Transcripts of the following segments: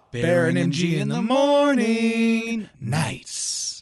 Bear and MG in the morning. Nice.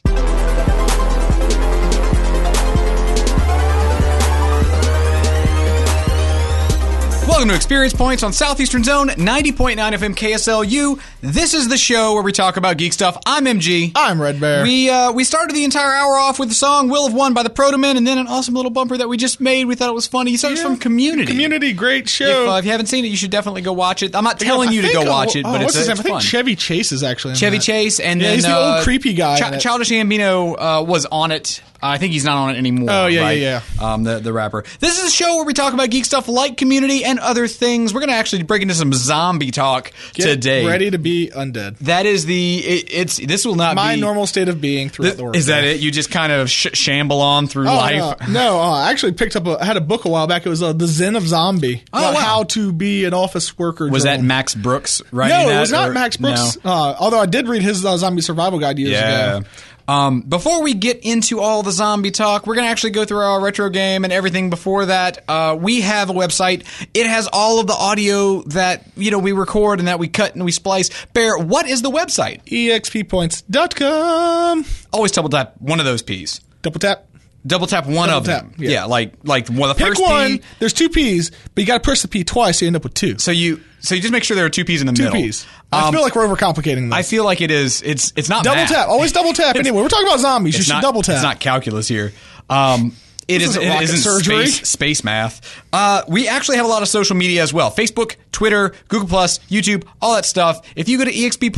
Welcome to Experience Points on Southeastern Zone, 90.9 FM KSLU. This is the show where we talk about geek stuff. I'm MG. I'm Red Bear. We started the entire hour off with the song Will of One by the Protomen, and then an awesome little bumper that we just made. We thought it was funny. So it's from Community. Community, great show. If you haven't seen it, you should definitely go watch it. I'm not telling you to go watch it, but it's fun. I think Chevy Chase is actually in Chevy that. Chase, and then he's the old creepy guy. Childish Gambino was on it. I think he's not on it anymore. Oh, yeah, right? yeah. The rapper. This is a show where we talk about geek stuff like Community and other things. We're going to actually break into some zombie talk today. Get ready to be undead. That is this will not my be normal state of being throughout the world. Is that it? You just kind of shamble on through life? No, I actually picked up I had a book a while back. It was The Zen of Zombie. About how to be an office worker. Was that Max Brooks writing that? No, it was not Max Brooks. No. Although I did read his zombie survival guide years ago. Before we get into all the zombie talk, we're going to actually go through our retro game and everything before that. We have a website. It has all of the audio that, we record and that we cut and we splice. Bear, what is the website? exppoints.com. Always double tap one of those P's. Double tap one of them. Yeah, like the Pick first one. P. There's two P's, but you got to push the P twice, so you end up with two. So you just make sure there are two P's in the middle. Two P's. I feel like we're overcomplicating this. I feel like it is. It's not double math. tap. Always double tap. Anyway, we're talking about zombies. You should double tap. It's not calculus here. It isn't space math. We actually have a lot of social media as well. Facebook, Twitter, Google+, YouTube, all that stuff. If you go to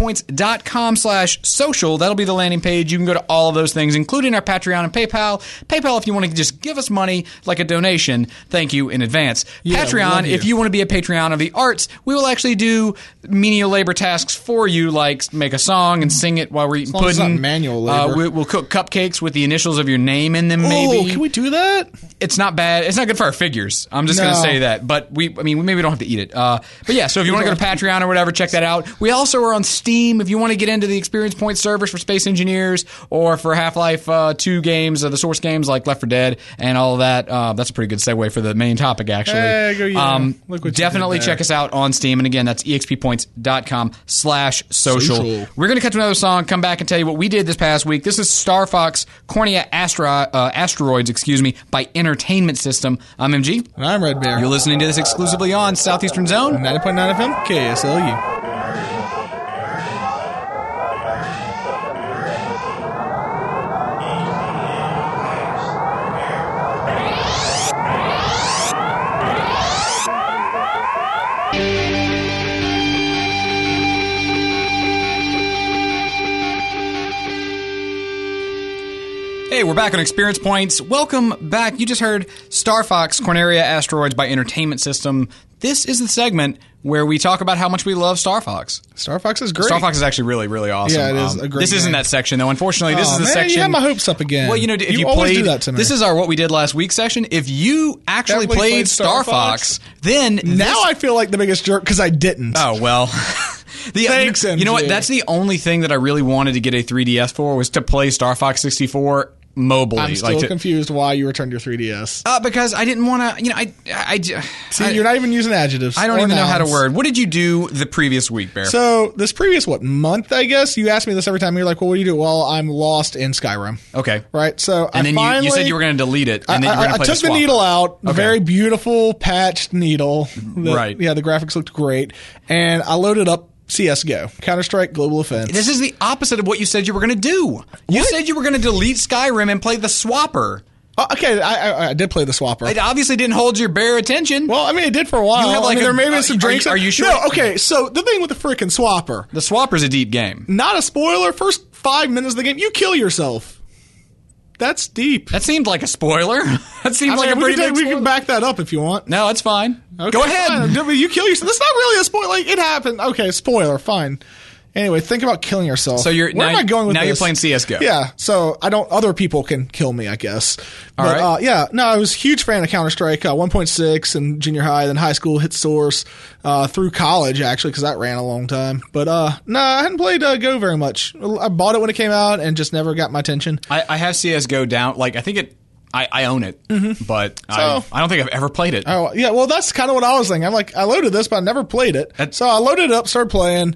exppoints.com/social, that'll be the landing page. You can go to all of those things, including our Patreon and PayPal. PayPal, if you want to just give us money like a donation, thank you in advance. Patreon, if you want to be a Patreon of the arts, we will actually do menial labor tasks for you, like make a song and sing it while we're eating pudding. It's not manual labor. We'll cook cupcakes with the initials of your name in them, maybe. Oh, can we do that? It's not bad. It's not good for our figures. I'm just going to say that. But we maybe we don't have to eat it. But yeah, so if you want to go to Patreon or whatever, check that out. We also are on Steam. If you want to get into the Experience Point servers for Space Engineers or for Half-Life 2 games, the source games like Left 4 Dead and all of that, that's a pretty good segue for the main topic, actually. Definitely check us out on Steam. And again, that's exppoints.com/social. We're going to cut to another song, come back and tell you what we did this past week. This is Star Fox Cornea Asteroids, by Entertainment System. I'm MG. And I'm Red Bear. You're listening to this exclusively on Southeastern Zone. 90.9 FM, KSLU. Hey, we're back on Experience Points. Welcome back. You just heard Star Fox Cornea Asteroids by Entertainment System. This is the segment where we talk about how much we love Star Fox. Star Fox is great. Star Fox is actually really, really awesome. Yeah, it is a great This isn't game. that section, though. Unfortunately, this is the section. You have my hopes up again. Well, if you always played, do that to me. This is our What We Did Last Week section. If you actually played Star Fox, then now I feel like the biggest jerk because I didn't. Oh, well. Thanks, MJ. You know what? That's the only thing that I really wanted to get a 3DS for was to play Star Fox 64 mobily. I'm still confused why you returned your 3DS. Because I didn't want to, See, you're not even using adjectives. I don't even know how to word. What did you do the previous week, Bear? So, this previous, month, I guess? You ask me this every time. You're like, well, what do you do? Well, I'm lost in Skyrim. Okay. Right? So, and then you said you were going to delete it, and then you were going to play I took the needle out. Okay. Very beautiful, patched needle. Right. Yeah, the graphics looked great. And I loaded up CSGO, Counter-Strike Global Offense. This is the opposite of what you said you were going to do. You said you were going to delete Skyrim and play the Swapper. Okay, I did play the Swapper. It obviously didn't hold your Bear attention. Well, I mean, it did for a while. You had there may have been some drinks. Are you sure? No, okay, so the thing with the freaking Swapper. The Swapper's a deep game. Not a spoiler. First 5 minutes of the game, you kill yourself. That's deep. That seemed like a spoiler. That seemed like a pretty big spoiler. We can back that up if you want. No, it's fine. Okay, go ahead. Fine. You kill yourself. That's not really a spoiler. Like, it happened. Okay, spoiler. Fine. Anyway, think about killing yourself. So where am I going with this? Now you're playing CSGO. Yeah, so other people can kill me, I guess. All right. I was a huge fan of Counter-Strike 1.6 in junior high, then high school, hit source, through college, actually, because that ran a long time. But, I hadn't played Go very much. I bought it when it came out and just never got my attention. I have CSGO down, I think I own it, but I don't think I've ever played it. Oh, yeah. Well, that's kind of what I was thinking. I'm like, I loaded this, but I never played it. So I loaded it up, started playing.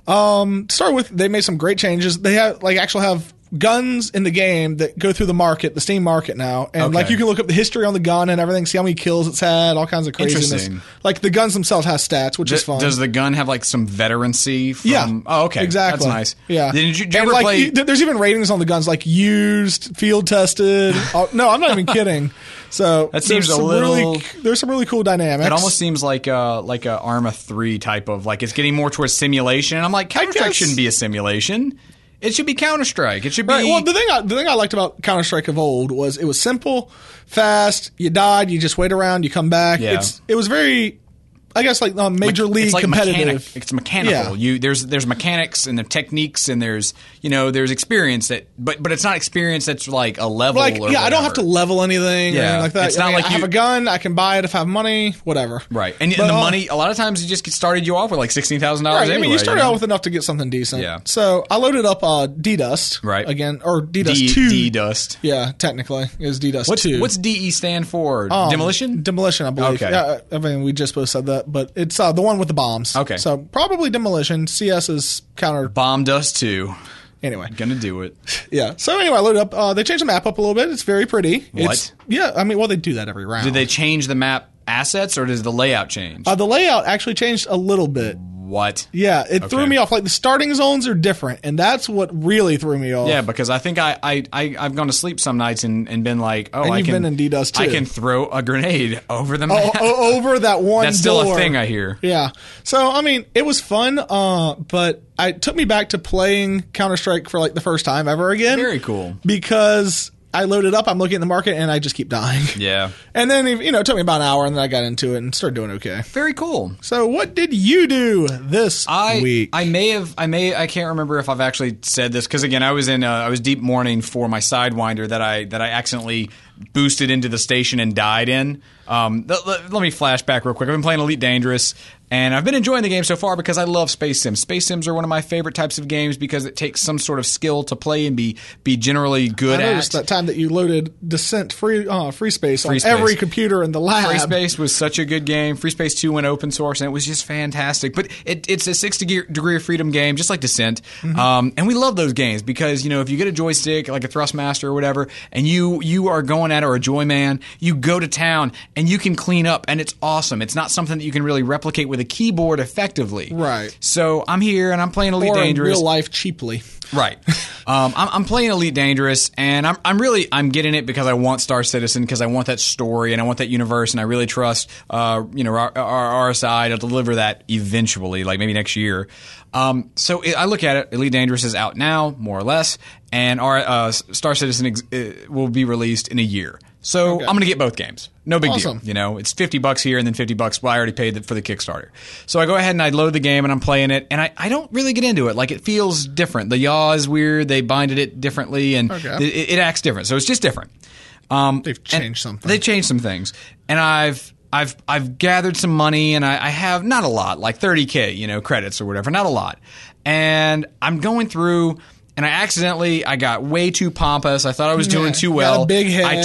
Started with, they made some great changes. They actually have guns in the game that go through the Steam market now. And like you can look up the history on the gun and everything, see how many kills it's had, all kinds of craziness. Like the guns themselves have stats, which is fun. Does the gun have like some veterancy from... Yeah. Oh, okay. Exactly. That's nice. Yeah. Did you ever play... There's even ratings on the guns, like used, field tested. No, I'm not even kidding. So that seems a little... There's some really cool dynamics. It almost seems like a Arma 3 type of... Like it's getting more towards simulation. And I'm like, Counter-Strike shouldn't be a simulation. It should be Counter-Strike. It should be... Right. Well, the thing I liked about Counter-Strike of old was it was simple, fast, you died, you just wait around, you come back. Yeah. It was very... I guess like Major League competitive. It's mechanical. Yeah. There's mechanics and the techniques and there's experience that, but it's not experience that's like a level. Like, or I don't have to level anything or anything like that. It's not like I have a gun, I can buy it if I have money, whatever. Right. And the money, a lot of times you just started you off with like $16,000 right. anyway. I mean, you started out with enough to get something decent. Yeah. So I loaded up D-Dust. Right. Again, or D-Dust 2. D-Dust. Yeah, technically. It was D-Dust 2. What's DE stand for? Demolition? Demolition, I believe. Okay. Yeah, I mean, we just both said that, but it's the one with the bombs. Okay. So probably Demolition. CS is counter. Bomb Dust 2. Anyway. Gonna do it. Yeah. So anyway, I loaded up. They changed the map up a little bit. It's very pretty. What? I mean, they do that every round. Did they change the map assets or does the layout change? The layout actually changed a little bit. What? Yeah, it threw me off. Like the starting zones are different, and that's what really threw me off. Yeah, because I think I've gone to sleep some nights and been like, you've been in D-Dust too. I can throw a grenade over the map. Over that one That's still door. a thing I hear. Yeah. So, I mean, it was fun, but it took me back to playing Counter-Strike for like the first time ever again. Very cool. Because I loaded up, I'm looking at the market, and I just keep dying. Yeah. And then, it took me about an hour, and then I got into it and started doing okay. Very cool. So, what did you do this week? I can't remember if I've actually said this, because again, I was deep mourning for my Sidewinder that I accidentally boosted into the station and died in. Let me flash back real quick. I've been playing Elite Dangerous, and I've been enjoying the game so far because I love Space Sims. Space Sims are one of my favorite types of games because it takes some sort of skill to play and be generally good at. I noticed that time that you loaded Descent Free Space on every computer in the lab. Free Space was such a good game. Free Space 2 went open source, and it was just fantastic. But it's a 6 degree of freedom game, just like Descent. Mm-hmm. And we love those games because, if you get a joystick, like a Thrustmaster or whatever, and you are going at it, or a Joyman, you go to town, and you can clean up, and it's awesome. It's not something that you can really replicate with a keyboard effectively. Right. So I'm here, and I'm playing Elite Dangerous. Or in real life cheaply. Right. I'm playing Elite Dangerous, and I'm getting it because I want Star Citizen, because I want that story, and I want that universe, and I really trust our RSI to deliver that eventually, like maybe next year. So I look at it. Elite Dangerous is out now, more or less, and our Star Citizen will be released in a year. So I'm going to get both games. No big deal. It's $50 here and then $50. Well, I already paid for the Kickstarter. So I go ahead and I load the game and I'm playing it, and I don't really get into it. Like, it feels different. The yaw is weird. They binded it differently, and it acts different. So it's just different. They've changed something. They changed some things, and I've gathered some money, and I have not a lot, like 30K, credits or whatever, not a lot. And I'm going through, and I got way too pompous. I thought I was doing too well. Got a big head.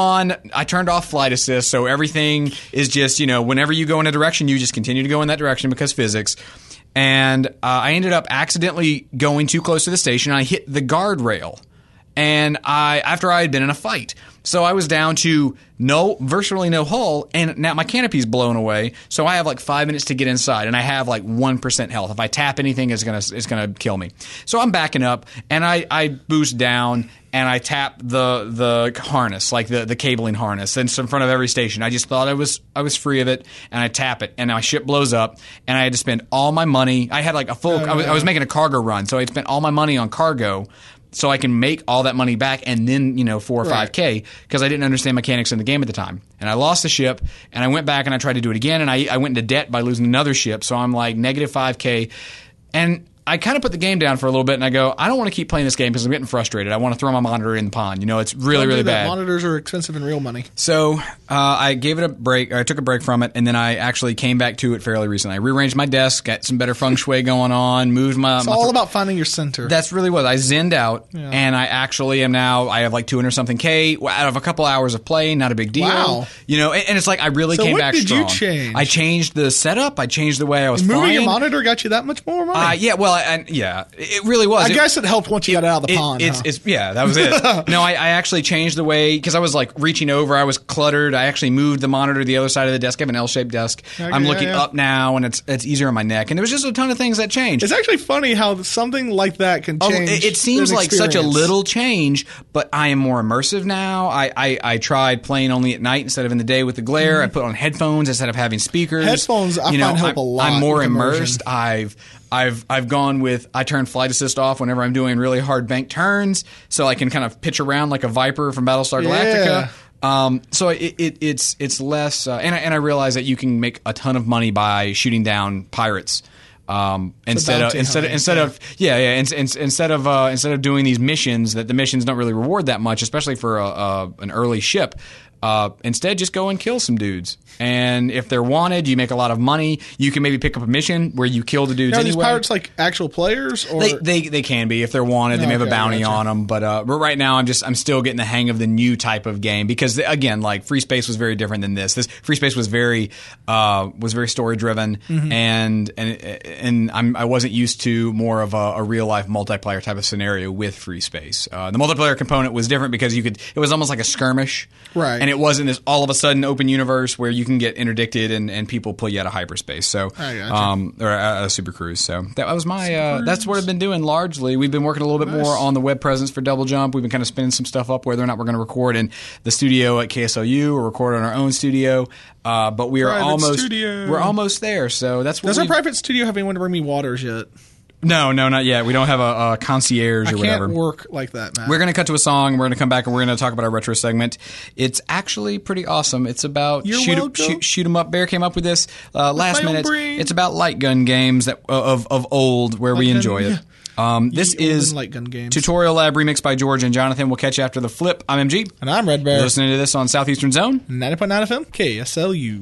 I turned off flight assist, so everything is just, whenever you go in a direction, you just continue to go in that direction because physics. And I ended up accidentally going too close to the station. I hit the guardrail, and after I had been in a fight. So I was down to virtually no hull, and now my canopy's blown away. So I have like 5 minutes to get inside, and I have like 1% health. If I tap anything, it's gonna kill me. So I'm backing up, and I boost down, and I tap the harness, like the cabling harness, and it's in front of every station. I just thought I was free of it, and I tap it, and my ship blows up, and I had to spend all my money. I had like a full. I was making a cargo run, so I had spent all my money on cargo, so I can make all that money back, and then 4 or 5K, because I didn't understand mechanics in the game at the time. And I lost the ship, and I went back and I tried to do it again, and I went into debt by losing another ship. So I'm like negative 5K, and I kind of put the game down for a little bit, and I go, I don't want to keep playing this game because I'm getting frustrated. I want to throw my monitor in the pond. It's really, really bad. Monitors are expensive in real money. So I gave it a break. I took a break from it, and then I actually came back to it fairly recently. I rearranged my desk, got some better feng shui going on, moved my... It's all about finding your center. That's really what I zenned out, and I actually am now... I have like 200-something K out of a couple hours of playing. Not a big deal. Wow. And it's like I really came back strong. What did you change? I changed the setup. I changed the way I was playing. Moving your monitor got you that much more money? It really was. I guess it helped once you got out of the pond. That was it. No, I actually changed the way, because I was like reaching over. I was cluttered. I actually moved the monitor to the other side of the desk. I have an L-shaped desk. Okay, I'm looking up now, and it's easier on my neck. And there was just a ton of things that changed. It's actually funny how something like that can change. It seems like such a little change, but I am more immersive now. I tried playing only at night instead of in the day with the glare. I put on headphones instead of having speakers. Headphones, I find help a lot. I'm more immersed. I've gone with, I turn flight assist off whenever I'm doing really hard bank turns, so I can kind of pitch around like a Viper from Battlestar Galactica. So it's less, and I realize that you can make a ton of money by shooting down pirates. Instead of doing these missions that the missions don't really reward that much, especially for an early ship. Instead, just go and kill some dudes. And if they're wanted, you make a lot of money. You can maybe pick up a mission where you kill the dudes anyway. Are these pirates like actual players? Or? They can be if they're wanted. They may have a bounty on them. But right now, I'm still getting the hang of the new type of game because again, like Free Space was very different than this. This Free Space was very story driven, and I wasn't used to more of a real life multiplayer type of scenario with Free Space. The multiplayer component was different because it was almost like a skirmish, right? And it wasn't this all of a sudden open universe where you can get interdicted and people pull you out of hyperspace. So, or out of Super Cruise. So that was my. That's what I've been doing largely. We've been working a little bit more on the web presence for Double Jump. We've been kind of spinning some stuff up, whether or not we're going to record in the studio at KSLU or record in our own studio. But we are we're almost there. So that's what. Does our private studio have anyone to bring me waters yet? No, not yet. We don't have a concierge or whatever. I can't work like that, Matt. We're going to cut to a song. We're going to come back and we're going to talk about our retro segment. It's actually pretty awesome. It's about shoot 'em up. Bear came up with this last minute. It's about light gun games that of old where we enjoy it. This is light gun games. Tutorial Lab remixed by George and Jonathan. We'll catch you after the flip. I'm MG. And I'm Red Bear. You're listening to this on Southeastern Zone. 90.9 FM, KSLU.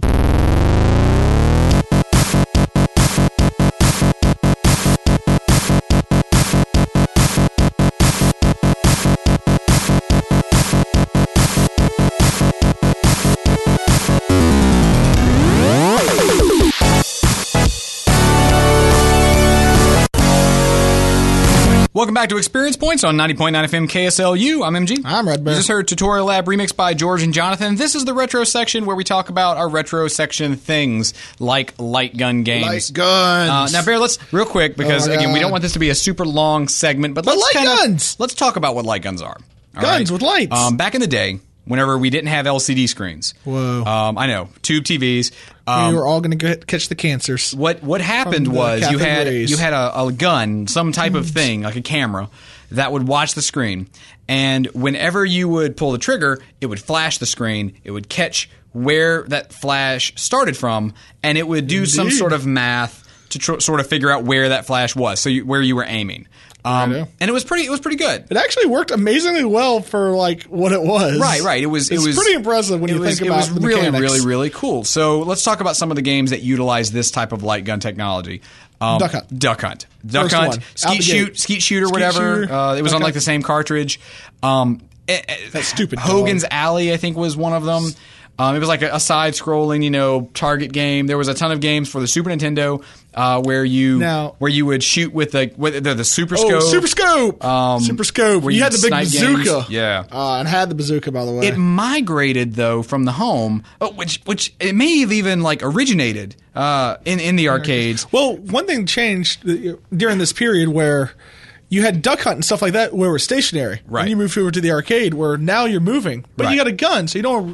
Welcome back to Experience Points on 90.9 FM KSLU. I'm MG. I'm Red Bear. You just heard Tutorial Lab remixed by George and Jonathan. This is the retro section where we talk about our retro section things like light gun games. Light guns. Now, Bear, let's real quick because again we don't want this to be a super long segment, but let's talk about what light guns are. Guns with lights. Back in the day, whenever we didn't have LCD screens. Whoa. I know. Tube TVs. We were all going to catch the cancers. What happened was you had a gun, some type of thing, like a camera, that would watch the screen. And whenever you would pull the trigger, it would flash the screen. It would catch where that flash started from, and it would do some sort of math to sort of figure out where that flash was, so where you were aiming. And it was pretty good. It actually worked amazingly well for like what it was. Right. It was pretty impressive when you think about the mechanics. It was really, really cool. So let's talk about some of the games that utilize this type of light gun technology. Duck Hunt. Skeet Shoot or whatever. It was on like the same cartridge. That stupid Hogan's Alley, I think, was one of them. It was like a side-scrolling, target game. There was a ton of games for the Super Nintendo where you would shoot with the Super Scope. Oh, Super Scope! Super Scope. You had the big bazooka. Games. Yeah. And had the bazooka, by the way. It migrated, though, from the home, which it may have even originated in the arcades. Well, one thing changed during this period where you had Duck Hunt and stuff like that where it was stationary. Right. And you moved over to the arcade where now you're moving. But you got a gun, so you don't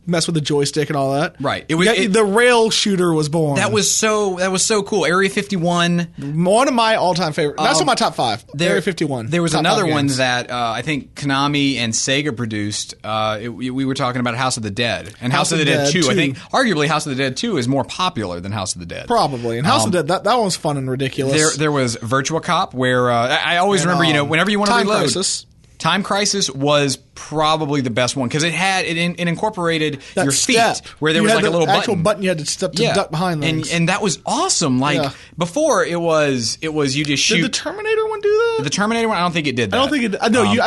mess with the joystick and all that. Right. The rail shooter was born. That was so cool. Area 51. One of my all-time favorite. That's on my top 5. Area 51. There was another one that I think Konami and Sega produced. We were talking about House of the Dead. And House of the Dead 2. I think arguably House of the Dead 2 is more popular than House of the Dead. Probably. And House of the Dead, that one was fun and ridiculous. There was Virtua Cop where I always remember, whenever you want to reload. Time Crisis was probably the best one because it incorporated that your feet step. Where there was like a little actual button you had to step to duck behind things. And that was awesome. Like before it was you just shoot. Did the Terminator one do that? The Terminator one, I don't think it did that. I don't think it.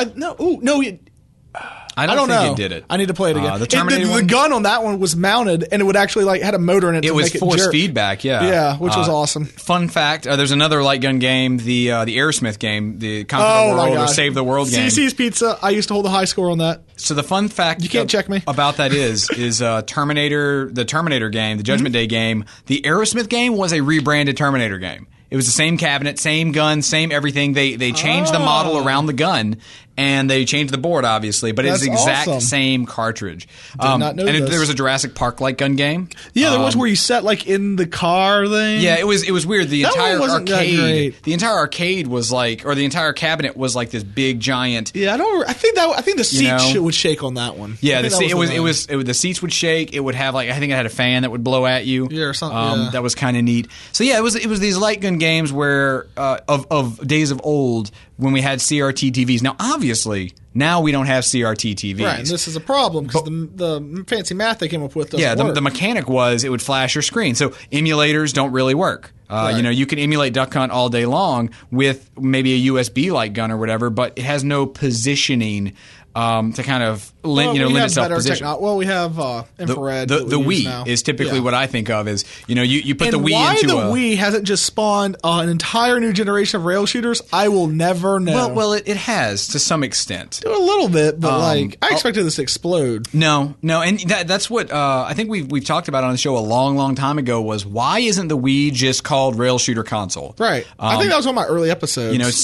I don't think it did it. I need to play it again. The Terminator the gun on that one was mounted, and it would actually had a motor in it. It was force feedback, yeah, which was awesome. Fun fact: there's another light gun game, the Aerosmith game, the Conquer the World or Save the World game. CC's Pizza. I used to hold a high score on that. So the fun fact you can't check me about that is Terminator, the Terminator game, the Judgment Day game. The Aerosmith game was a rebranded Terminator game. It was the same cabinet, same gun, same everything. They changed the model around the gun, and they changed the board, obviously, but it's the exact same cartridge. Did not know this. There was a Jurassic Park light gun game. Yeah, there was where you sat in the car thing. Yeah, it was weird. The entire arcade, was or the entire cabinet was like this big giant. Yeah, I think the seats would shake on that one. Yeah, the seats would shake. It would have I think it had a fan that would blow at you. Yeah, or something. That was kind of neat. So yeah, it was these light gun games where of days of old when we had CRT TVs. Now, obviously, now we don't have CRT TVs. Right, and this is a problem because the fancy math they came up with doesn't work. The mechanic was it would flash your screen. So emulators don't really work. Right. You can emulate Duck Hunt all day long with maybe a USB light gun or whatever, but it has no positioning to kind of lend itself position. We have infrared. The Wii is typically what I think of as you put the Wii into why the Wii hasn't just spawned an entire new generation of rail shooters, I will never know. Well, it has to some extent. A little bit, but I expected this to explode. No, and that's what I think we've talked about on the show a long time ago was why isn't the Wii just called Rail Shooter Console? Right. I think that was one of my early episodes.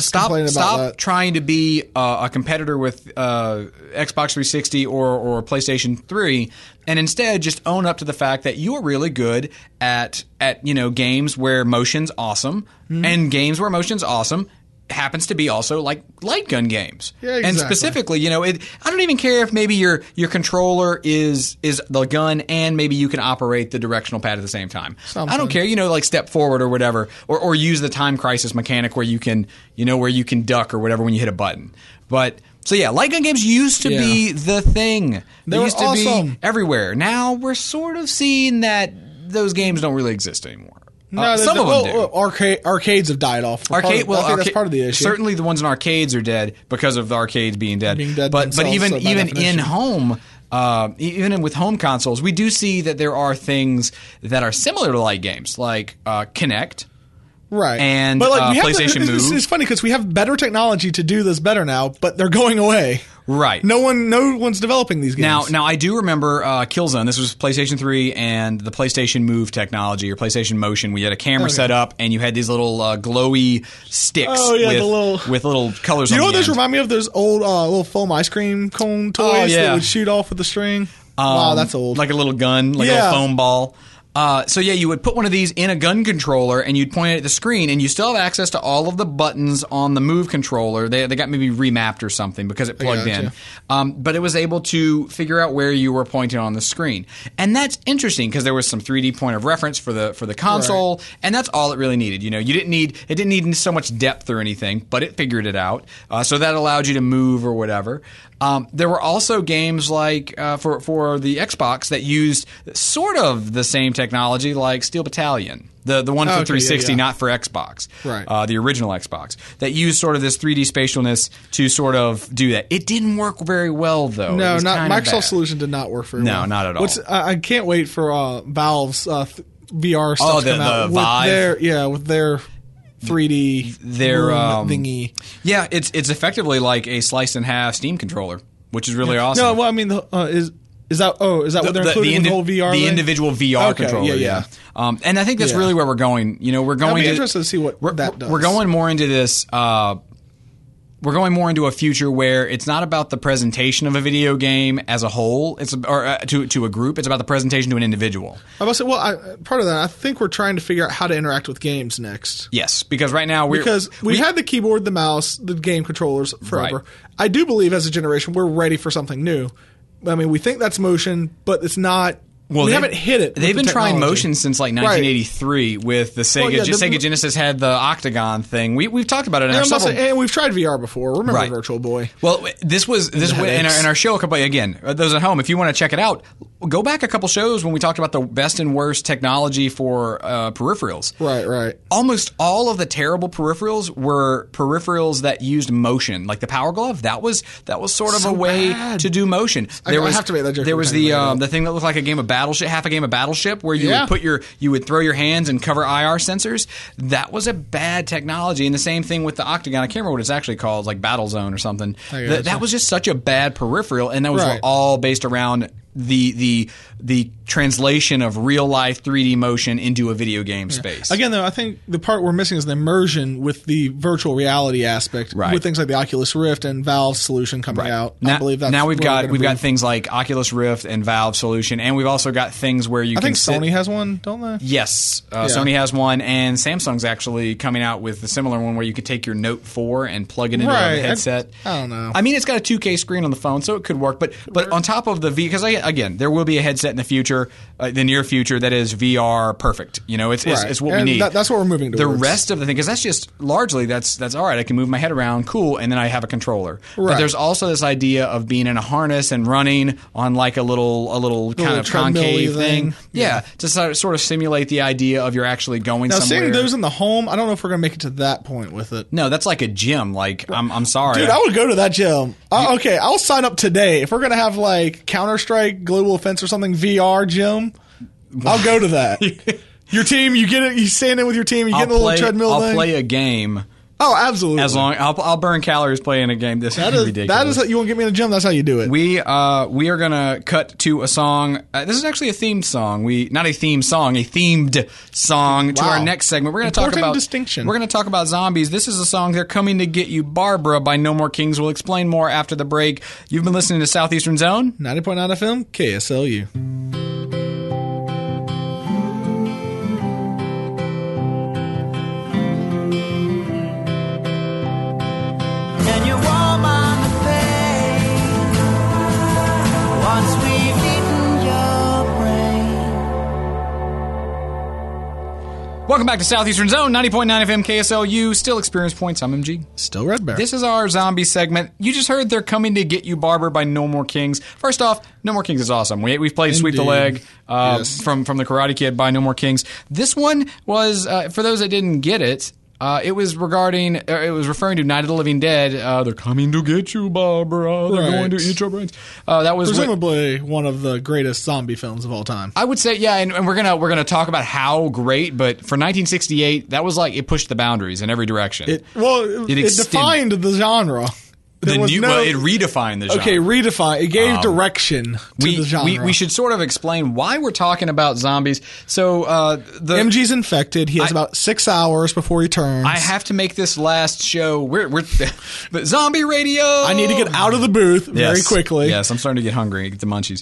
Stop trying to be a competitor with Xbox 360 or PlayStation 3, and instead just own up to the fact that you're really good at games where motion's awesome, and games where motion's awesome happens to be also like light gun games. Yeah, exactly. And specifically, I don't even care if maybe your controller is the gun and maybe you can operate the directional pad at the same time. I don't care, step forward or whatever, or use the Time Crisis mechanic where you can duck or whatever when you hit a button. But so yeah, light gun games used to be the thing. They used to be everywhere. Now we're sort of seeing that those games don't really exist anymore. No, some of them do. Arcades have died off. I think that's part of the issue. Certainly, the ones in arcades are dead because of the arcades being dead. But even in home, even with home consoles, we do see that there are things that are similar to light games, like Kinect. Right. And PlayStation Move. It's funny because we have better technology to do this better now, but they're going away. Right. No one's developing these games. Now I do remember Killzone. This was PlayStation 3 and the PlayStation Move technology or PlayStation Motion. We had a camera set up and you had these little glowy sticks with little colors on them. You know what those remind me of? Those old little foam ice cream cone toys that would shoot off with the string. Wow, that's old. Like a little gun, like a little foam ball. So you would put one of these in a gun controller and you'd point it at the screen and you still have access to all of the buttons on the Move controller. They got maybe remapped or something because it plugged in. But it was able to figure out where you were pointing on the screen. And that's interesting because there was some 3D point of reference for the console, and that's all it really needed. It didn't need so much depth or anything, but it figured it out. So that allowed you to move or whatever. There were also games like for the Xbox that used sort of the same technology like Steel Battalion. The one for 360, not for Xbox. Right. The original Xbox. That used sort of this 3D spatialness to sort of do that. It didn't work very well, though. No, Microsoft's solution did not work very well. No, not at all. I can't wait for Valve's VR stuff to come out. Vive? With their 3D thingy. Yeah, it's effectively like a sliced in half Steam controller, which is really awesome. No, well, I mean, is that what they're including with the whole VR? The individual VR controller, yeah. And I think that's really where we're going. We're going. I'd be interested to see what that does. We're going more into this. we're going more into a future where it's not about the presentation of a video game as a whole, to a group. It's about the presentation to an individual. I must say, part of that, I think we're trying to figure out how to interact with games next. Yes, because right now we've had the keyboard, the mouse, the game controllers forever. Right. I do believe as a generation we're ready for something new. I mean, we think that's motion, but it's not. Well, we haven't hit it. They've been trying motion since like 1983 with the Sega. Sega Genesis had the Octagon thing. We've talked about it. And we've tried VR before. Remember Virtual Boy? Well, this was in our show a couple. Again, those at home, if you want to check it out, go back a couple shows when we talked about the best and worst technology for peripherals. Right. Almost all of the terrible peripherals were peripherals that used motion, like the Power Glove. That was sort of a way to do motion. I have to make that joke. There was the thing that looked like a game of Battleship, half a game of Battleship, where you would throw your hands and cover IR sensors. That was a bad technology. And the same thing with the Octagon. I can't remember what it's actually called, like Battlezone or something. That was just such a bad peripheral, and that was all based around the translation of real life 3D motion into a video game space. Again, though, I think the part we're missing is the immersion with the virtual reality aspect, with things like the Oculus Rift and Valve's solution coming out. I believe that's now we've got things like Oculus Rift and Valve solution, and we've also got things where you. I think Sony has one, don't they? Yes, Sony has one, and Samsung's actually coming out with a similar one where you could take your Note 4 and plug it into a headset. I don't know. I mean, it's got a 2K screen on the phone, so it could work. But on top of the because again, there will be a headset in the future, the near future, that is VR perfect. You know, it's what we need. That's what we're moving towards. The rest of the thing, because that's just largely that's all right. I can move my head around, cool, and then I have a controller. But there's also this idea of being in a harness and running on like a little kind of concave thing. Yeah, to sort of simulate the idea of you're actually going somewhere. Now, seeing those in the home, I don't know if we're going to make it to that point with it. No, that's like a gym. Like, I'm sorry. Dude, I would go to that gym. Okay, I'll sign up today. If we're going to have like Counter-Strike, Global Offense or something, VR gym, I'll go to that. Your team, you get it. You stand in with your team. You get in the little treadmill thing. I'll play a game. Oh, absolutely. As long I'll burn calories playing a game. This is ridiculous. That is how you want to get me in a gym. That's how you do it. We are gonna cut to a song. This is actually a themed song. Not a theme song, a themed song to our next segment. We're gonna talk about distinction. We're gonna talk about zombies. This is a song. They're Coming to Get You, Barbara by No More Kings. We'll explain more after the break. You've been listening to Southeastern Zone 90.9 FM KSLU. Welcome back to Southeastern Zone, 90.9 FM KSLU. Still Experience Points. I'm MG. Still Red Bear. This is our zombie segment. You just heard They're Coming to Get You, Barbara by No More Kings. First off, No More Kings is awesome. We've played Sweep the Leg from the Karate Kid by No More Kings. This one was, for those that didn't get it, it was referring to Night of the Living Dead. They're coming to get you, Barbara. They're going to eat your brains. That was presumably one of the greatest zombie films of all time. I would say, yeah, and we're gonna talk about how great. But for 1968, that was like it pushed the boundaries in every direction. It defined the genre. It redefined the genre. Okay, redefined. It gave direction to the genre. We should sort of explain why we're talking about zombies. So, MG's infected. He has about 6 hours before he turns. I have to make this last show. We're but zombie radio. I need to get out of the booth very quickly. Yes, I'm starting to get hungry. Get the munchies.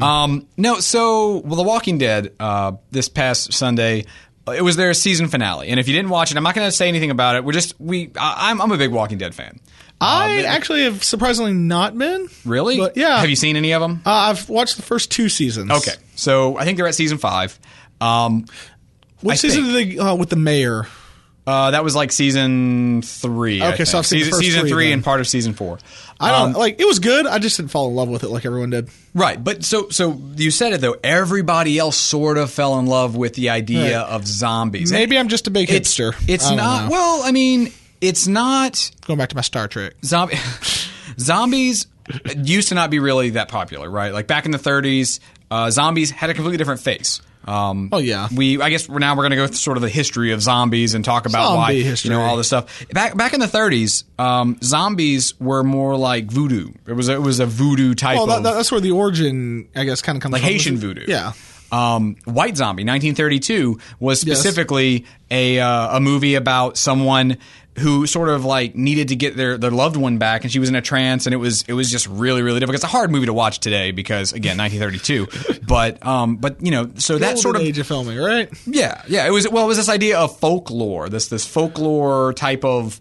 The Walking Dead this past Sunday. It was their season finale, and if you didn't watch it, I'm not going to say anything about it. I'm a big Walking Dead fan. I actually have surprisingly not been. Really? But yeah. Have you seen any of them? I've watched the first 2 seasons. Okay, so I think they're at season 5. What season did they with the mayor? That was like season 3. Okay, so I've seen the first season 3 then. And part of season 4. I don't it was good. I just didn't fall in love with it like everyone did. Right, but so you said it though. Everybody else sort of fell in love with the idea of zombies. Maybe I'm just a big hipster. It's not. Well, I mean, it's not. Going back to my Star Trek. Zombies used to not be really that popular, right? Like back in the 30s, zombies had a completely different face. Yeah. I guess now we're going to go through sort of the history of zombies and talk about why all this stuff. Back in the 30s, zombies were more like voodoo. It was a voodoo type. Well, that's where the origin, I guess, kind of comes like from. Haitian voodoo. Yeah. White Zombie, 1932, was specifically a movie about someone who sort of like needed to get their loved one back, and she was in a trance, and it was just really, really difficult. It's a hard movie to watch today because, again, 1932. but so that sort of age of filming, right? Yeah. It was this idea of folklore, this folklore type of,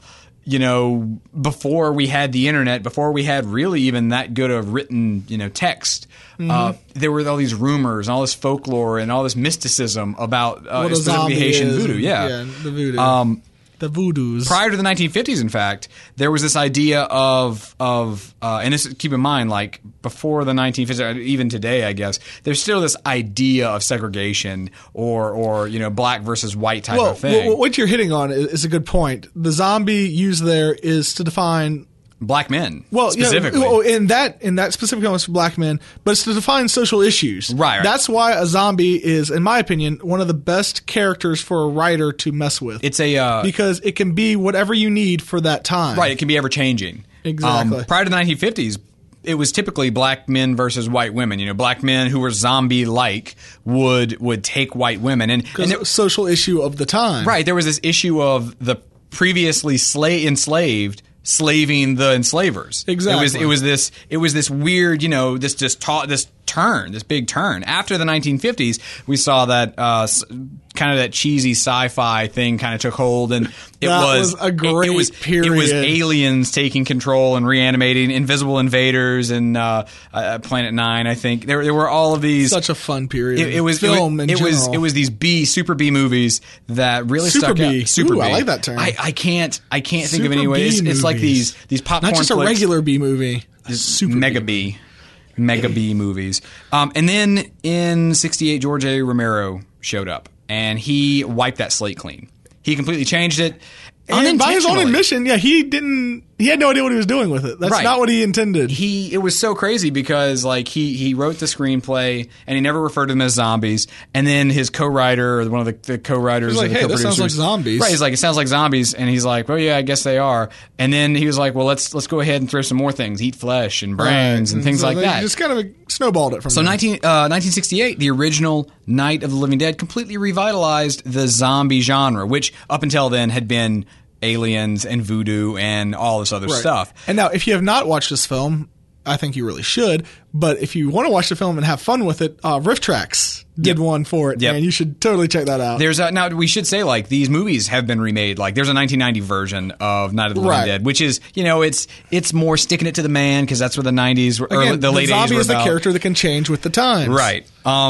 before we had the internet, before we had really even that good of written, text. There were all these rumors and all this folklore and all this mysticism about specifically Haitian voodoo. Yeah, the voodoo. The voodoos. Prior to the 1950s, in fact, there was this idea of and this, keep in mind, like before the 1950s, even today, I guess, there's still this idea of segregation or black versus white type of thing. Well, what you're hitting on is a good point. The zombie used there is to define black men, specifically. In that specific one, it's for black men, but it's to define social issues. Right. That's why a zombie is, in my opinion, one of the best characters for a writer to mess with. It's because it can be whatever you need for that time. Right. It can be ever changing. Exactly. Prior to the 1950s, it was typically black men versus white women. Black men who were zombie-like would take white women, and it was a social issue of the time. Right. There was this issue of the previously enslaved slaving the enslavers. Exactly. It was this weird, this big turn. After the 1950s, we saw that kind of that cheesy sci-fi thing kind of took hold, and it was a great period. It was aliens taking control and reanimating, invisible invaders, and Planet Nine. I think there were all of these. Such a fun period. It was it was these super B movies that really Super stuck B. out. Super B. I like that term. I can't think of any way. It's like these popcorn not just flicks. A regular B movie. Super Mega B. Mega B movies. And then in 1968, George A. Romero showed up, and he wiped that slate clean. He completely changed it. And by his own admission, he had no idea what he was doing with it. That's not what he intended. It was so crazy because like he wrote the screenplay and he never referred to them as zombies. And then his co-writer, or one of the co-writers, was like, "Hey, this sounds like zombies." Right? He's like, "It sounds like zombies," and he's like, "Well, yeah, I guess they are." And then he was like, "Well, let's go ahead and throw some more things: eat flesh and brains and things like that." Just kind of snowballed it from there. 1968, the original Night of the Living Dead completely revitalized the zombie genre, which up until then had been aliens and voodoo and all this other stuff. And now, if you have not watched this film, I think you really should. But if you want to watch the film and have fun with it, Riff Tracks did one for it, and you should totally check that out. Now we should say, like, these movies have been remade. Like, there's a 1990 version of Night of the Living Dead, which is, it's more sticking it to the man because that's where the 90s or the late 80s were about. The zombie is the character that can change with the times. Right.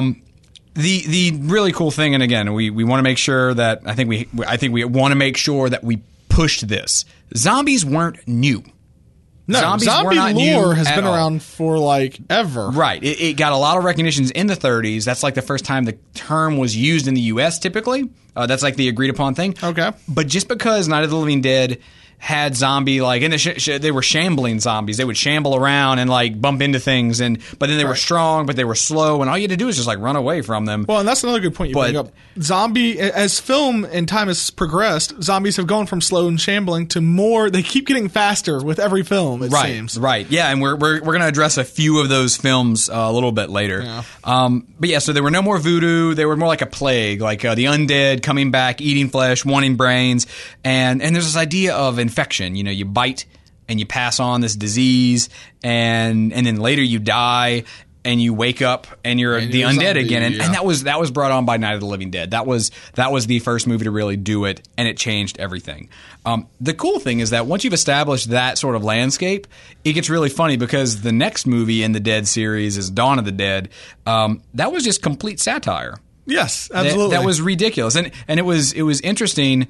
The really cool thing, and again, we want to make sure that I think we want to make sure that we pushed this. Zombies weren't new. No, zombie lore has been around for like ever. Right. It got a lot of recognitions in the 30s. That's like the first time the term was used in the U.S. typically. That's like the agreed upon thing. Okay. But just because Night of the Living Dead had zombie, like, and they were shambling zombies. They would shamble around and like bump into things, but then they were strong, but they were slow, and all you had to do is just like run away from them. Well, and that's another good point you bring up. Zombie, as film and time has progressed, zombies have gone from slow and shambling to more. They keep getting faster with every film. It seems. Right. Yeah, and we're going to address a few of those films a little bit later. Yeah. But yeah, so there were no more voodoo. They were more like a plague, like the undead coming back, eating flesh, wanting brains, and there's this idea of infection. You bite and you pass on this disease, and then later you die and you wake up and you're the undead again. And that was brought on by Night of the Living Dead. That was the first movie to really do it, and it changed everything. The cool thing is that once you've established that sort of landscape, it gets really funny because the next movie in the Dead series is Dawn of the Dead. That was just complete satire. Yes, absolutely. That was ridiculous, and it was interesting.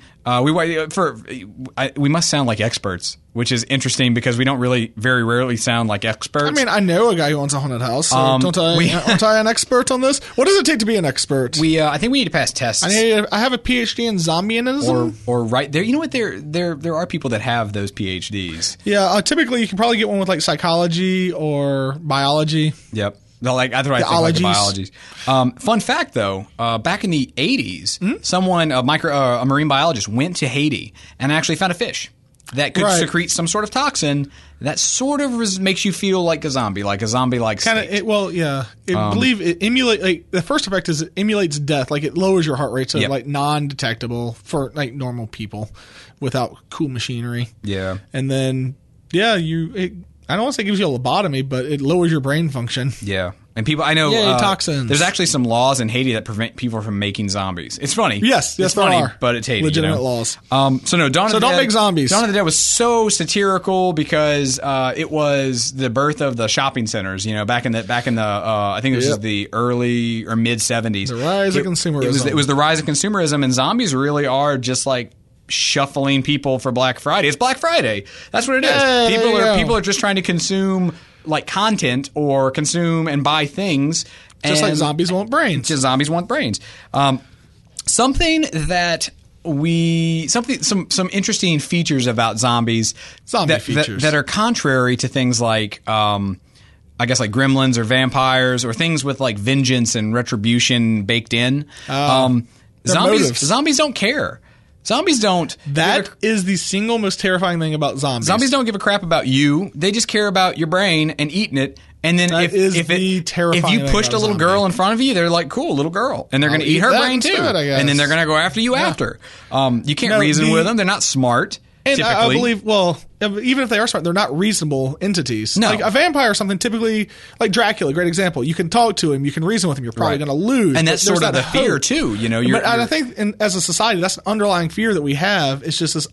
We must sound like experts, which is interesting because we don't really very rarely sound like experts. I mean, I know a guy who owns a haunted house. So aren't I an expert on this? What does it take to be an expert? I think we need to pass tests. I have a PhD in zombieism. Or right there. You know what? There are people that have those PhDs. Yeah, typically you can probably get one with like psychology or biology. Yep. That's what I think, like the biologies. Fun fact, though, back in the 80s, someone, a marine biologist, went to Haiti and actually found a fish. that could secrete some sort of toxin that sort of makes you feel like a zombie like kind of. I believe it emulates. Like, the first effect is it emulates death. Like, it lowers your heart rate, so like non-detectable for like normal people without cool machinery. Yeah, and then I don't want to say it gives you a lobotomy, but it lowers your brain function. Yeah. And people, I know, toxins. There's actually some laws in Haiti that prevent people from making zombies. It's funny. Yes, it's funny, there are. But it's Haiti. Legitimate laws. Dawn of the Dead. Don't make zombies. Dawn of the Dead was so satirical because it was the birth of the shopping centers. You know, back in the I think this is the early or mid 70s. The rise of consumerism. It was the rise of consumerism, and zombies really are just like shuffling people for Black Friday. It's Black Friday. That's what it is. People are just trying to consume like content or consume and buy things. Just like zombies want brains. Just zombies want brains. Something that some interesting features about zombies that are contrary to things like I guess like gremlins or vampires or things with like vengeance and retribution baked in. Zombies don't care. Zombies don't. That is the single most terrifying thing about zombies. Zombies don't give a crap about you. They just care about your brain and eating it. And then if you pushed a little girl in front of you, they're like, cool, little girl. And they're going to eat her brain too. And then they're going to go after you after. You can't reason with them. They're not smart. And I believe, even if they are smart, they're not reasonable entities. No. Like a vampire or something, typically, like Dracula, great example. You can talk to him, you can reason with him, you're probably going to lose. And that's sort of the fear, too. You know, I think as a society, that's an underlying fear that we have. It's just this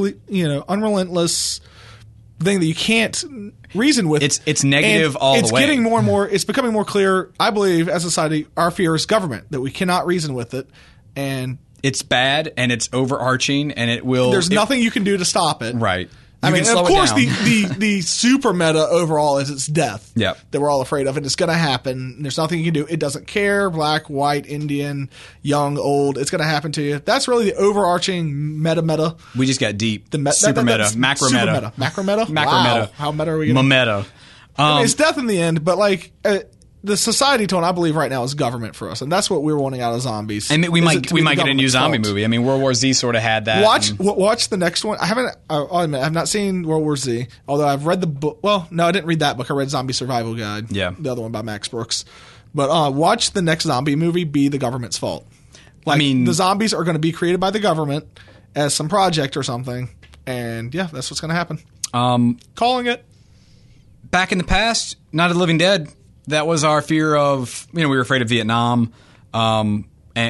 unrelentless thing that you can't reason with. It's negative all the way. It's getting more and more, it's becoming more clear, I believe, as a society, our fear is government, that we cannot reason with it. And it's bad and it's overarching and it will. There's nothing you can do to stop it. Right. I mean, of course, the super meta overall is its death. Yep. That we're all afraid of, and it's going to happen. There's nothing you can do. It doesn't care, black, white, Indian, young, old. It's going to happen to you. That's really the overarching meta. We just got deep. Super meta, macro meta. Macro meta? Macro meta. How meta are we getting? Meta. I mean, it's death in the end, but like the society tone, I believe, right now is government for us, and that's what we're wanting out of zombies. And we might get a new zombie movie. I mean, World War Z sort of had that. Watch the next one. I'll admit, I have not seen World War Z, although I've read the book. Well, no, I didn't read that book. I read Zombie Survival Guide. Yeah, the other one by Max Brooks. But watch the next zombie movie be the government's fault. Like, I mean, the zombies are going to be created by the government as some project or something, and yeah, that's what's going to happen. Calling it. Back in the past, Night of the Living Dead. That was our fear of, we were afraid of Vietnam, and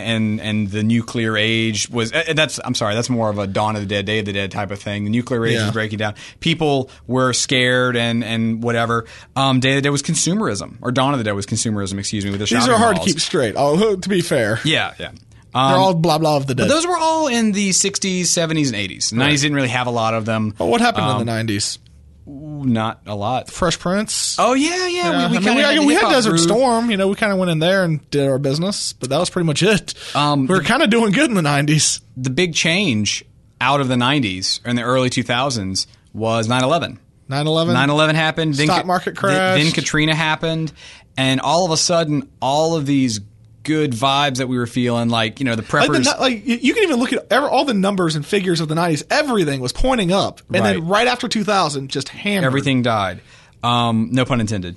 the nuclear age was, that's more of a Dawn of the Dead, Day of the Dead type of thing. The nuclear age was breaking down. People were scared and whatever. Day of the Dead was consumerism, or Dawn of the Dead was consumerism, excuse me, with the shopping malls. These are hard to keep straight, to be fair. Yeah. They're all blah, blah of the dead. But those were all in the 60s, 70s, and 80s. The 90s didn't really have a lot of them. Well, what happened in the 90s? Not a lot. Fresh Prince. Oh yeah. We had Desert Storm. We kind of went in there and did our business, but that was pretty much it. We were kind of doing good in the 90s. The big change out of the 90s and the early 2000s was 9/11. 9/11 happened. Stock market crashed. Then Katrina happened, and all of a sudden, all of these good vibes that we were feeling, like the preppers. You can even look at all the numbers and figures of the 90s. Everything was pointing up, and then right after 2000, just hammered. Everything died. No pun intended.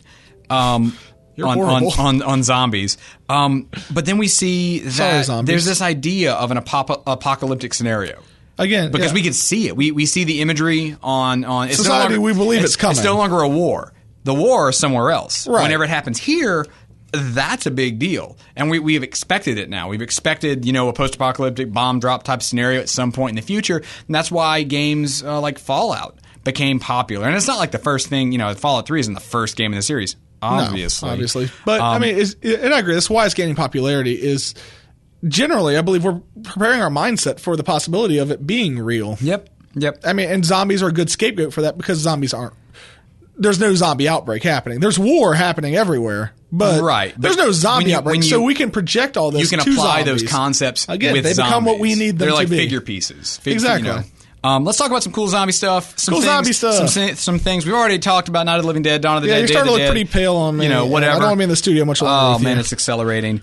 You're horrible. On zombies. But then we see that there's this idea of an apocalyptic scenario. Again, because we could see it. We see the imagery on it's society. No longer, we believe it's coming. It's no longer a war. The war is somewhere else. Right. Whenever it happens here, that's a big deal. And we have expected it now. We've expected, a post-apocalyptic bomb drop type scenario at some point in the future. And that's why games like Fallout became popular. And it's not like the first thing, Fallout 3 isn't the first game in the series, obviously. No, obviously. But, and I agree, that's why it's gaining popularity is generally, I believe we're preparing our mindset for the possibility of it being real. Yep. I mean, and zombies are a good scapegoat for that because zombies aren't. There's no zombie outbreak happening. There's war happening everywhere. But there's no zombie outbreak, so we can project all this. You can apply those concepts again. With they become zombies. What we need them They're like to be. Figure pieces. Exactly. Let's talk about some cool zombie stuff. Some things we've already talked about. Night of the Living Dead, Dawn of the Dead. Yeah, you started to look pretty pale on me. Whatever. I don't want to be in the studio much longer. Oh man, it's accelerating.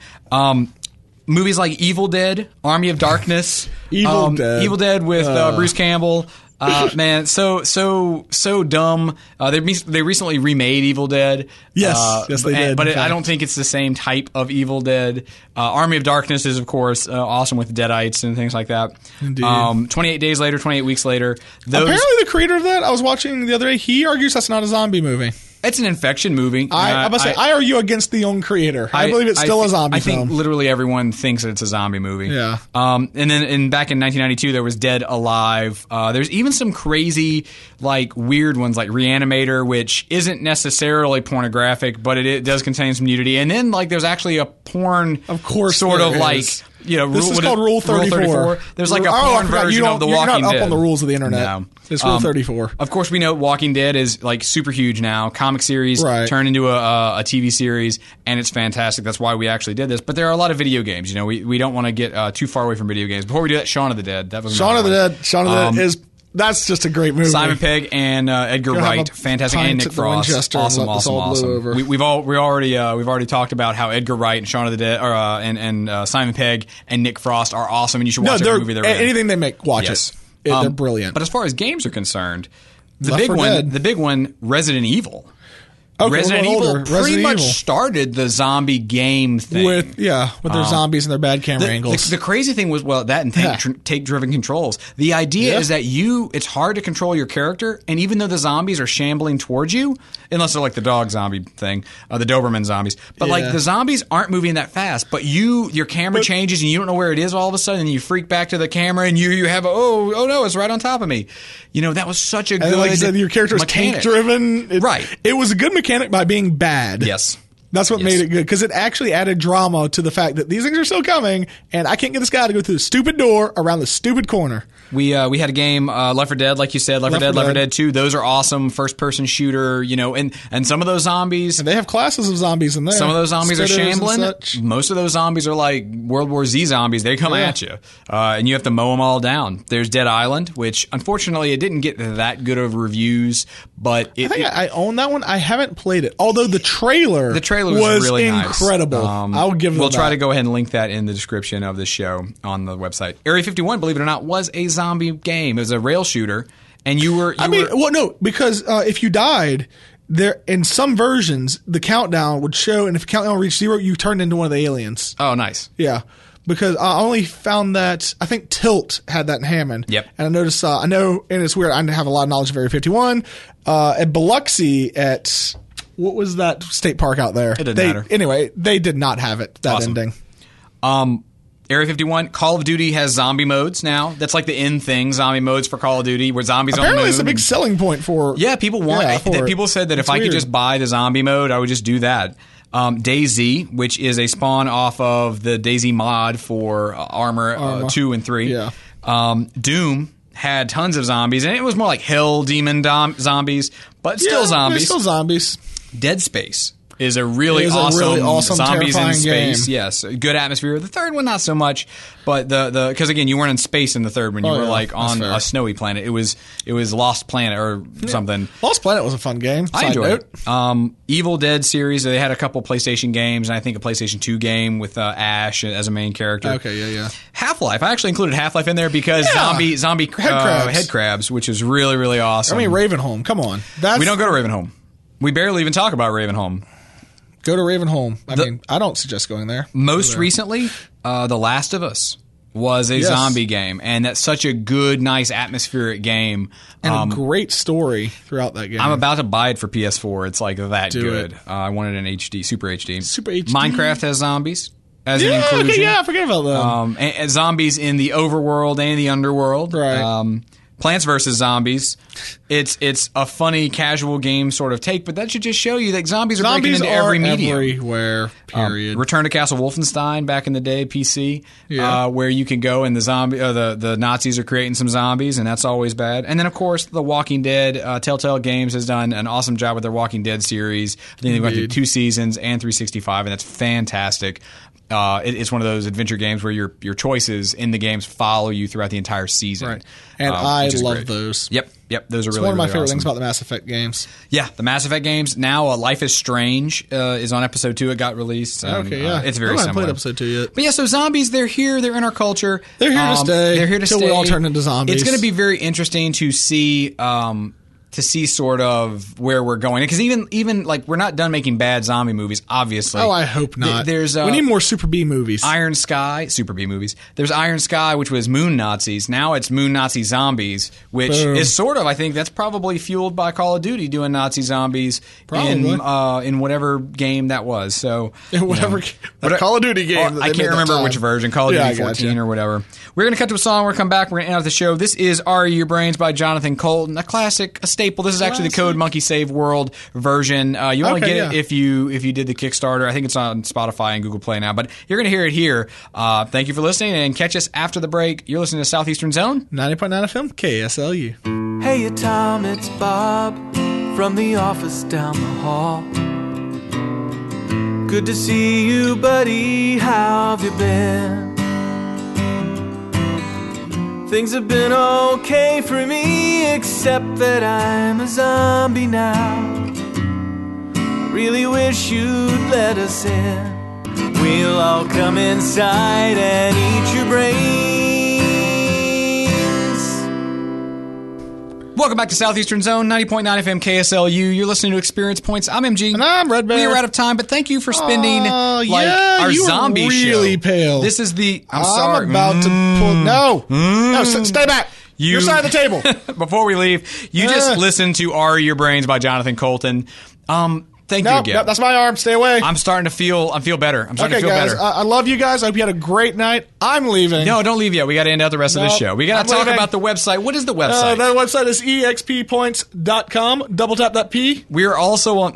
Movies like Evil Dead, Army of Darkness, Evil Dead with Bruce Campbell. Man, so dumb. They recently remade Evil Dead. Yes, they did. But I don't think it's the same type of Evil Dead. Army of Darkness is, of course, awesome with Deadites and things like that. Indeed. 28 weeks later. Apparently, the creator of that, I was watching the other day, he argues that's not a zombie movie. It's an infection movie. I argue against the own creator. I believe it's still a zombie film. I think literally everyone thinks that it's a zombie movie. Yeah. And then back in 1992, there was Dead Alive. There's even some crazy, like, weird ones like Reanimator, which isn't necessarily pornographic, but it does contain some nudity. And then, like, there's actually a porn, of course, sort of like. You know, this is called Rule 34. There's like a porn version of The Walking Dead. You're not up on the rules of the internet. No. It's Rule 34. Of course, we know Walking Dead is like super huge now. Comic series turned into a TV series, and it's fantastic. That's why we actually did this. But there are a lot of video games. You know, we don't want to get too far away from video games. Before we do that, Shaun of the Dead. Shaun of the Dead is. That's just a great movie. Simon Pegg and Edgar Wright, fantastic, and Nick Frost, awesome. We've already talked about how Edgar Wright and Shaun of the Dead, and Simon Pegg and Nick Frost are awesome, and you should watch every movie they're in. Anything they make, watch it. They're brilliant. But as far as games are concerned, the big one, Resident Evil. Okay, Resident Evil pretty much started the zombie game thing. With their zombies and their bad camera angles. The crazy thing was, that and take-driven controls. The idea is that it's hard to control your character, and even though the zombies are shambling towards you, unless they're like the dog zombie thing, the Doberman zombies, but like the zombies aren't moving that fast, but your camera changes and you don't know where it is all of a sudden, and you freak back to the camera and you have oh no, it's right on top of me. You know, that was such a good, like you said, your character was tank-driven. Right. It was a good mechanic by being bad. Yes. That's what made it good, because it actually added drama to the fact that these things are still coming, and I can't get this guy to go through the stupid door around the stupid corner. We had a game, Left 4 Dead, like you said, Left 4 Dead 2. Those are awesome, first-person shooter, you know, and some of those zombies... And they have classes of zombies in there. Some of those zombies are shambling. Most of those zombies are like World War Z zombies. They come at you, and you have to mow them all down. There's Dead Island, which, unfortunately, it didn't get that good of reviews, but... I think I own that one. I haven't played it, although the trailer was really incredible. Nice. I'll give them We'll try to go ahead and link that in the description of the show on the website. Area 51, believe it or not, was a zombie game. It was a rail shooter, and because if you died there in some versions, the countdown would show, and if the countdown reached 0, you turned into one of the aliens. Oh, nice. Yeah. Because I only found that, I think Tilt had that in Hammond. Yep. And I noticed, I know, and it's weird, I have a lot of knowledge of Area 51. At Biloxi, at, what was that state park out there? It didn't matter. Anyway, they did not have it, that ending. Area 51, Call of Duty has zombie modes now. That's like the in thing, zombie modes for Call of Duty, where zombies on the moon. Apparently it's a big selling point for... Yeah, people said that if I could just buy the zombie mode, I would just do that. DayZ, which is a spawn off of the DayZ mod for Armor 2 and 3. Yeah. Doom had tons of zombies, and it was more like hell demon zombies, but still zombies. Still zombies. Dead Space is a really awesome zombies in space. Game. Yes, good atmosphere. The third one, not so much, but because again, you weren't in space in the third one. You were like on a snowy planet. It was Lost Planet or something. Lost Planet was a fun game. I enjoyed it. Evil Dead series. They had a couple PlayStation games, and I think a PlayStation 2 game with Ash as a main character. Okay, yeah. Half-Life. I actually included Half-Life in there because zombie head crabs, which was really, really awesome. I mean, Ravenholm. Come on, we don't go to Ravenholm. We barely even talk about Ravenholm. Go to Ravenholm. I mean, I don't suggest going there. Most recently, The Last of Us was a zombie game, and that's such a good, nice, atmospheric game. And a great story throughout that game. I'm about to buy it for PS4. It's like that good. I want it in HD, Super HD. Super HD. Minecraft has zombies as an inclusion. Okay, I forget about them. And zombies in the overworld and the underworld. Right. Plants vs. Zombies. It's a funny, casual game sort of take, but that should just show you that zombies are breaking into every medium. Everywhere, period. Return to Castle Wolfenstein back in the day, PC, where you can go and the Nazis are creating some zombies, and that's always bad. And then, of course, The Walking Dead. Telltale Games has done an awesome job with their Walking Dead series. I think they've gone through 2 seasons and 365, and that's fantastic. It's one of those adventure games where your choices in the games follow you throughout the entire season. Right. And I love those. Yep. Those are It's really one of my really favorite awesome things about the Mass Effect games. Yeah, the Mass Effect games. Now, Life is Strange is on episode 2. It got released. Okay, yeah. It's very I haven't similar. played episode 2 yet. But yeah, so zombies, they're here. They're in our culture. They're here to stay. They're here to till stay. we all turn into zombies. It's going to be very interesting to see sort of where we're going, because even like we're not done making bad zombie movies, obviously. Oh, I hope not. We need more Super B movies. Iron Sky, Super B movies. There's Iron Sky, which was Moon Nazis. Now it's Moon Nazi Zombies, which is sort of, I think that's probably fueled by Call of Duty doing Nazi zombies in whatever game that was. So whatever Call of Duty game. I can't remember which version, Call of Duty 14 or whatever. We're going to cut to a song. We're going to come back. We're going to end out the show. This is Are You Your Brains by Jonathan Colton, a classic, a staple. This is actually the Code Monkey Save World version. You only get it if you did the Kickstarter. I think it's on Spotify and Google Play now, but you're going to hear it here. Thank you for listening, and catch us after the break. You're listening to Southeastern Zone 90.9 FM KSLU. Hey, Tom, it's Bob from the office down the hall. Good to see you, buddy. How have you been? Things have been okay for me, except that I'm a zombie now. I really wish you'd let us in. We'll all come inside and eat your brains. Welcome back to Southeastern Zone, 90.9 FM KSLU. You're listening to Experience Points. I'm MG. And I'm Red Bear. We are out of time, but thank you for spending our zombie really show. Pale. This is the... I'm sorry. I'm about to pull... No, stay back. Your side of the table. Before we leave, you just listened to Are Your Brains by Jonathan Colton. Thank you again. No, that's my arm. Stay away. I'm starting to feel better. I'm starting to feel guys, better. I love you guys. I hope you had a great night. I'm leaving. No, don't leave yet. We got to end out the rest of this show. We got to talk about the website. What is the website? That website is exppoints.com. Double tap that P. We're also on...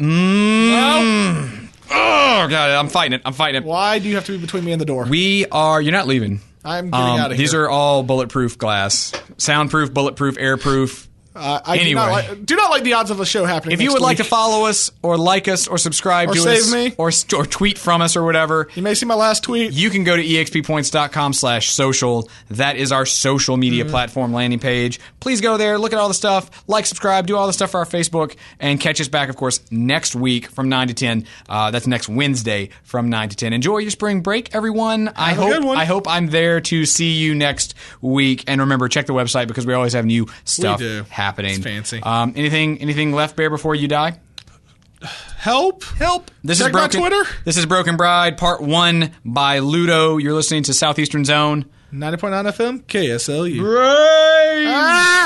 Oh, God. I'm fighting it. Why do you have to be between me and the door? We are... You're not leaving. I'm getting out of here. These are all bulletproof glass. Soundproof, bulletproof, airproof. I do not like the odds of a show happening. If you would like to follow us or like us or subscribe to us or tweet from us or whatever, you may see my last tweet. You can go to exppoints.com/social. That is our social media platform landing page. Please go there, look at all the stuff, like, subscribe, do all the stuff for our Facebook, and catch us back, of course, next week from 9 to 10. That's next Wednesday from 9 to 10. Enjoy your spring break, everyone. I hope I'm there to see you next week. And remember, check the website because we always have new stuff happening. It's fancy. Anything left, Bear, before you die? Help. This Check is Broken. my Twitter. This is Broken Bride, Part 1 by Ludo. You're listening to Southeastern Zone. 90.9 FM, KSLU. Brains!